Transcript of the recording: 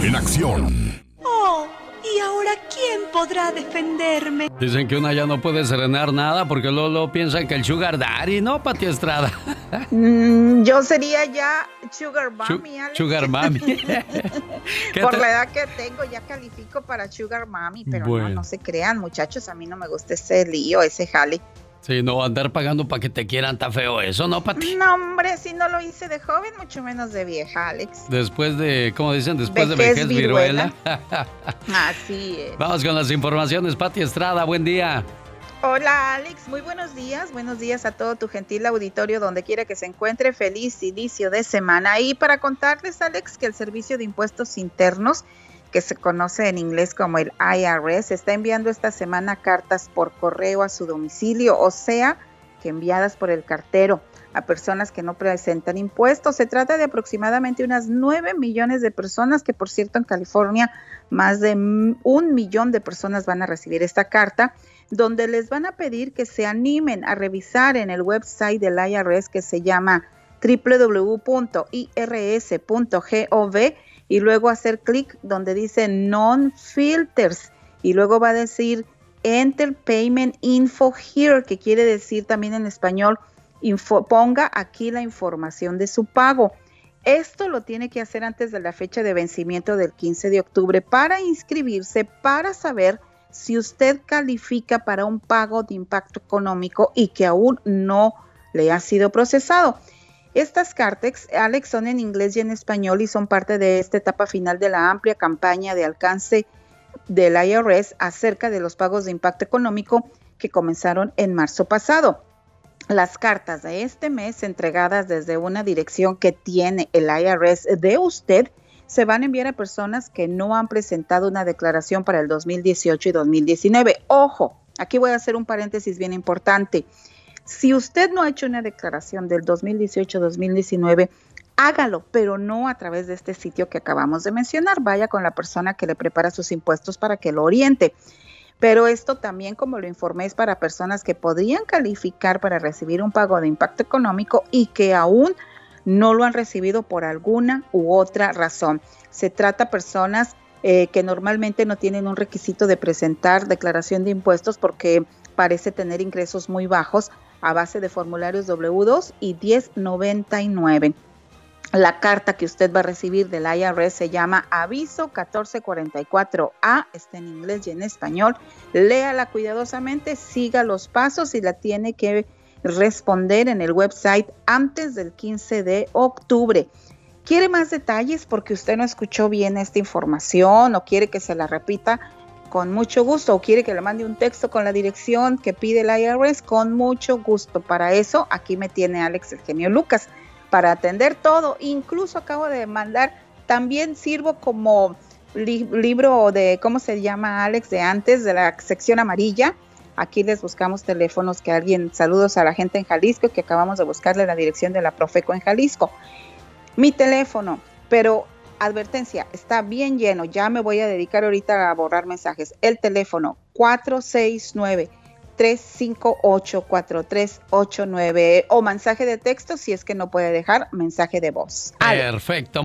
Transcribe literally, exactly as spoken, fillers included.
en acción. Oh, ¿y ahora quién podrá defenderme? Dicen que una ya no puede serenar nada porque Lolo piensa que el Sugar Daddy, ¿no, Pati Estrada? Mm, yo sería ya Sugar Mommy, Alex. Sugar Mommy. Por te... la edad que tengo ya califico para Sugar Mommy, pero bueno. no, no se crean, muchachos, a mí no me gusta ese lío, ese jale. Sí, no, andar pagando para que te quieran está feo eso, ¿no, Pati? No, hombre, si no lo hice de joven, mucho menos de vieja, Alex. Después de, ¿cómo dicen? Después vejez, de vejez, viruela. viruela. Así es. Vamos con las informaciones, Pati Estrada, buen día. Hola, Alex, muy buenos días, buenos días a todo tu gentil auditorio, donde quiera que se encuentre, feliz inicio de semana. Y para contarles, Alex, que el Servicio de Impuestos Internos, que se conoce en inglés como el I R S, está enviando esta semana cartas por correo a su domicilio, o sea, que enviadas por el cartero a personas que no presentan impuestos. Se trata de aproximadamente unas nueve millones de personas, que por cierto en California más de un millón de personas van a recibir esta carta, donde les van a pedir que se animen a revisar en el website del I R S, que se llama doble u doble u doble u punto i r s punto gov, y luego hacer clic donde dice Non-Filters, y luego va a decir Enter Payment Info Here, que quiere decir también en español, info, ponga aquí la información de su pago. Esto lo tiene que hacer antes de la fecha de vencimiento del quince de octubre para inscribirse, para saber si usted califica para un pago de impacto económico y que aún no le ha sido procesado. Estas cartas, Alex, son en inglés y en español y son parte de esta etapa final de la amplia campaña de alcance del I R S acerca de los pagos de impacto económico que comenzaron en marzo pasado. Las cartas de este mes, entregadas desde una dirección que tiene el I R S de usted, se van a enviar a personas que no han presentado una declaración para el dos mil dieciocho y dos mil diecinueve. Ojo, aquí voy a hacer un paréntesis bien importante. Si usted no ha hecho una declaración del dos mil dieciocho dos mil diecinueve, hágalo, pero no a través de este sitio que acabamos de mencionar. Vaya con la persona que le prepara sus impuestos para que lo oriente. Pero esto también, como lo informé, es para personas que podrían calificar para recibir un pago de impacto económico y que aún no lo han recibido por alguna u otra razón. Se trata de personas eh, que normalmente no tienen un requisito de presentar declaración de impuestos porque parece tener ingresos muy bajos a base de formularios doble u dos y diez noventa y nueve. La carta que usted va a recibir del I R S se llama Aviso catorce cuarenta y cuatro A, está en inglés y en español. Léala cuidadosamente, siga los pasos y la tiene que responder en el website antes del quince de octubre. ¿Quiere más detalles porque usted no escuchó bien esta información o quiere que se la repita? Con mucho gusto. ¿O quiere que le mande un texto con la dirección que pide el I R S? Con mucho gusto. Para eso, aquí me tiene Alex el genio Lucas, para atender todo. Incluso acabo de mandar, también sirvo como li- libro de, ¿cómo se llama, Alex? De antes, de la sección amarilla. Aquí les buscamos teléfonos que alguien, saludos a la gente en Jalisco, que acabamos de buscarle la dirección de la Profeco en Jalisco. Mi teléfono, pero advertencia, está bien lleno, ya me voy a dedicar ahorita a borrar mensajes. El teléfono cuatro seis nueve, tres cinco ocho, cuatro tres ocho nueve o mensaje de texto si es que no puede dejar mensaje de voz. Perfecto.